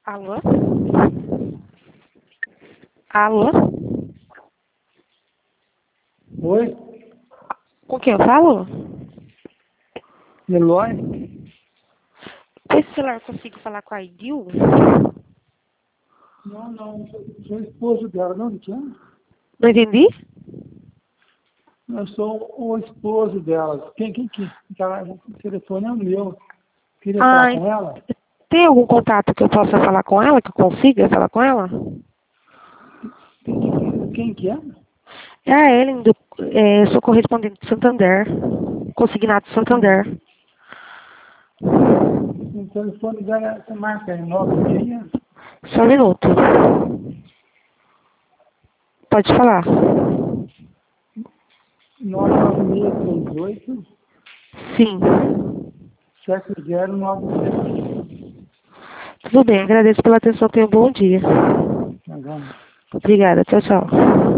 Alô? Alô? Oi, Com quem eu falo? Eloy? Com esse celular eu consigo falar com a Idil? Não, sou esposo dela, não, de quem? Não entendi? Eu sou o esposo dela. O telefone é o meu. Queria falar Ai, com ela? tem algum contato que eu possa falar com ela, que eu consiga falar com ela? Quem que é? É a Ellen, eu sou correspondente de Santander, consignado de Santander. O telefone dela, você marca aí, 96, Só um minuto. Pode falar. 99638 Sim. 7097. Tudo bem, agradeço pela atenção, tenha um bom dia. Tá bom. Obrigada, tchau, tchau.